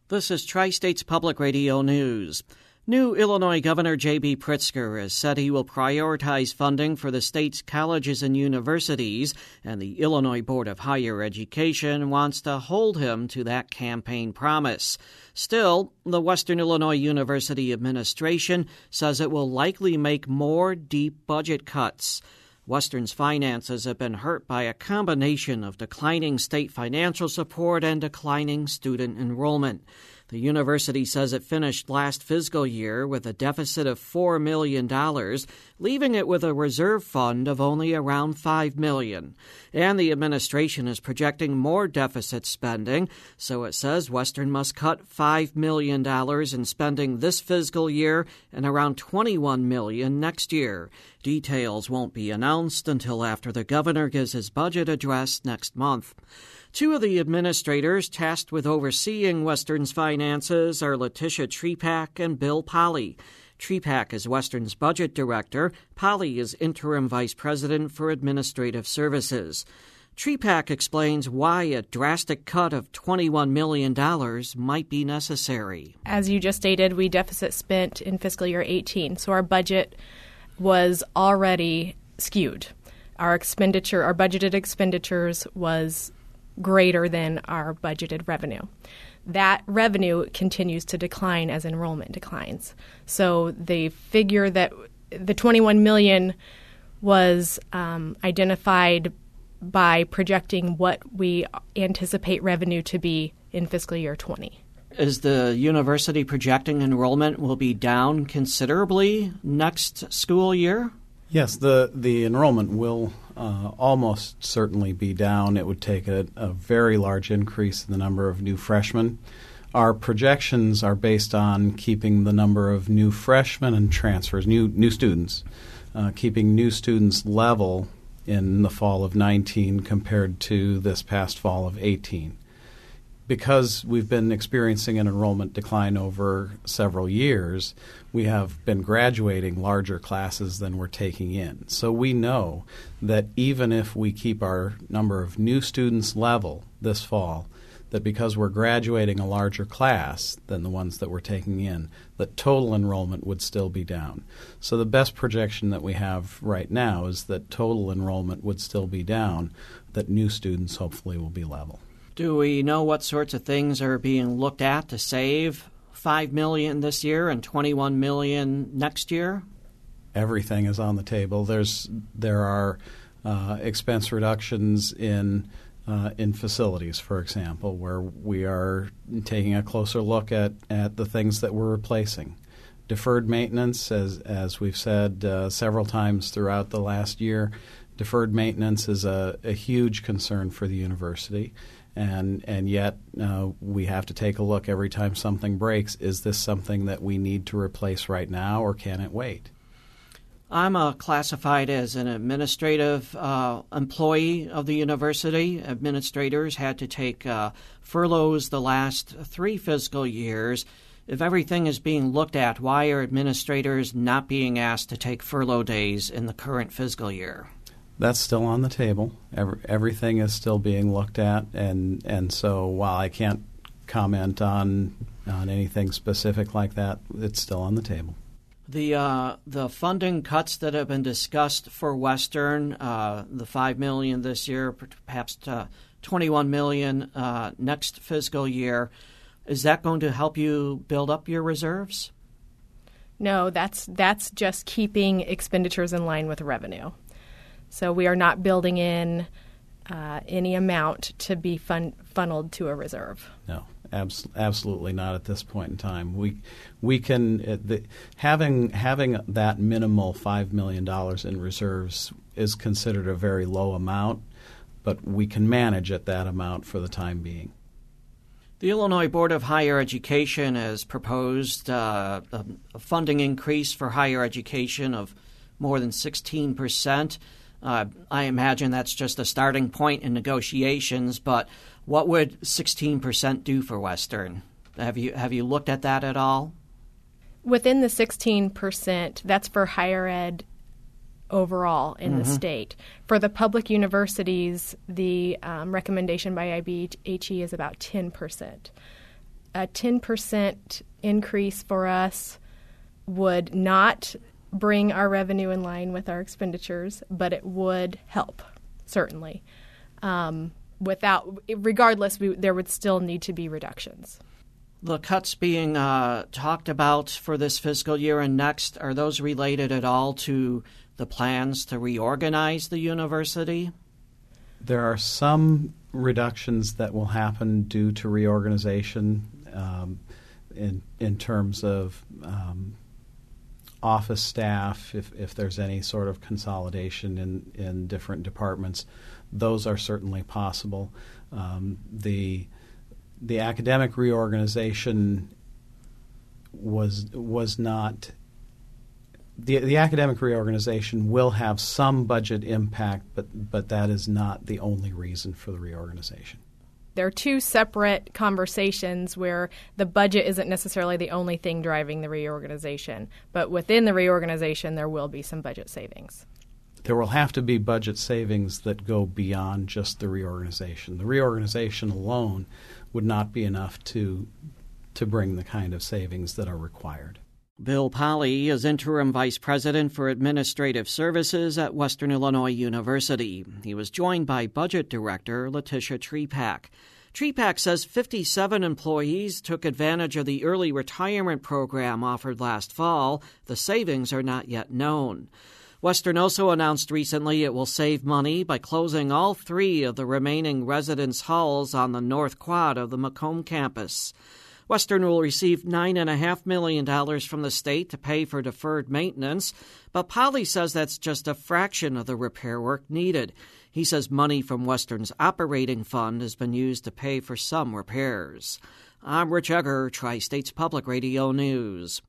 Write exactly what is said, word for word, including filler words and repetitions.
This is Tri-States Public Radio News. New Illinois Governor J B. Pritzker has said he will prioritize funding for the state's colleges and universities, and the Illinois Board of Higher Education wants to hold him to that campaign promise. Still, the Western Illinois University administration says it will likely make more deep budget cuts. Western's finances have been hurt by a combination of declining state financial support and declining student enrollment. The university says it finished last fiscal year with a deficit of four million dollars, leaving it with a reserve fund of only around five million dollars. And the administration is projecting more deficit spending, so it says Western must cut five million dollars in spending this fiscal year and around twenty-one million dollars next year. Details won't be announced until after the governor gives his budget address next month. Two of the administrators tasked with overseeing Western's finances are Letitia Trepak and Bill Polly. Trepak is Western's budget director. Polly is interim vice president for administrative services. Trepak explains why a drastic cut of twenty-one million dollars might be necessary. As you just stated, we deficit spent in fiscal year eighteen, so our budget was already skewed. Our expenditure, our budgeted expenditures was greater than our budgeted revenue. That revenue continues to decline as enrollment declines. So the figure that the twenty-one million dollars was um, identified by projecting what we anticipate revenue to be in fiscal year twenty. Is the university projecting enrollment will be down considerably next school year? Yes, the, the enrollment will uh, almost certainly be down. It would take a, a very large increase in the number of new freshmen. Our projections are based on keeping the number of new freshmen and transfers, new new students, uh, keeping new students level in the fall of nineteen compared to this past fall of eighteen. Because we've been experiencing an enrollment decline over several years, we have been graduating larger classes than we're taking in. So we know that even if we keep our number of new students level this fall, that because we're graduating a larger class than the ones that we're taking in, that total enrollment would still be down. So the best projection that we have right now is that total enrollment would still be down, that new students hopefully will be level. Do we know what sorts of things are being looked at to save five million dollars this year and twenty-one million dollars next year? Everything is on the table. There's there are uh, expense reductions in uh, in facilities, for example, where we are taking a closer look at, at the things that we're replacing. Deferred maintenance, as as we've said uh, several times throughout the last year, deferred maintenance is a, a huge concern for the university. And and yet uh, we have to take a look every time something breaks. Is this something that we need to replace right now, or can it wait? I'm uh, classified as an administrative uh, employee of the university. Administrators had to take uh, furloughs the last three fiscal years. If everything is being looked at, why are administrators not being asked to take furlough days in the current fiscal year? That's still on the table. Every, everything is still being looked at, and, and so while I can't comment on on anything specific like that, it's still on the table. The uh, the funding cuts that have been discussed for Western, uh, the five million dollars this year, perhaps uh, twenty-one million dollars uh, next fiscal year, is that going to help you build up your reserves? No, that's that's just keeping expenditures in line with revenue. So we are not building in uh, any amount to be fun- funneled to a reserve. No, abs- absolutely not at this point in time. We we can uh, the, having having that minimal five million dollars in reserves is considered a very low amount, but we can manage at that amount for the time being. The Illinois Board of Higher Education has proposed uh, a, a funding increase for higher education of more than sixteen percent. Uh, I imagine that's just a starting point in negotiations, but what would sixteen percent do for Western? Have you have you looked at that at all? Within the sixteen percent, that's for higher ed overall in mm-hmm. the state. For the public universities, the um, recommendation by I B H E is about ten percent. a ten percent increase for us would not bring our revenue in line with our expenditures, but it would help, certainly. Um, without, regardless, we, there would still need to be reductions. The cuts being uh, talked about for this fiscal year and next, are those related at all to the plans to reorganize the university? There are some reductions that will happen due to reorganization um, in in terms of um, office staff, if, if there's any sort of consolidation in, in different departments. Those are certainly possible. Um, the the academic reorganization was was not the the academic reorganization will have some budget impact, but but that is not the only reason for the reorganization. There are two separate conversations where the budget isn't necessarily the only thing driving the reorganization, but within the reorganization there will be some budget savings. There will have to be budget savings that go beyond just the reorganization. The reorganization alone would not be enough to to bring the kind of savings that are required. Bill Polly is Interim Vice President for Administrative Services at Western Illinois University. He was joined by Budget Director Letitia Trepak. Trepak says fifty-seven employees took advantage of the early retirement program offered last fall. The savings are not yet known. Western also announced recently it will save money by closing all three of the remaining residence halls on the north quad of the Macomb campus. Western will receive nine point five million dollars from the state to pay for deferred maintenance, but Polly says that's just a fraction of the repair work needed. He says money from Western's operating fund has been used to pay for some repairs. I'm Rich Egger, Tri-States Public Radio News.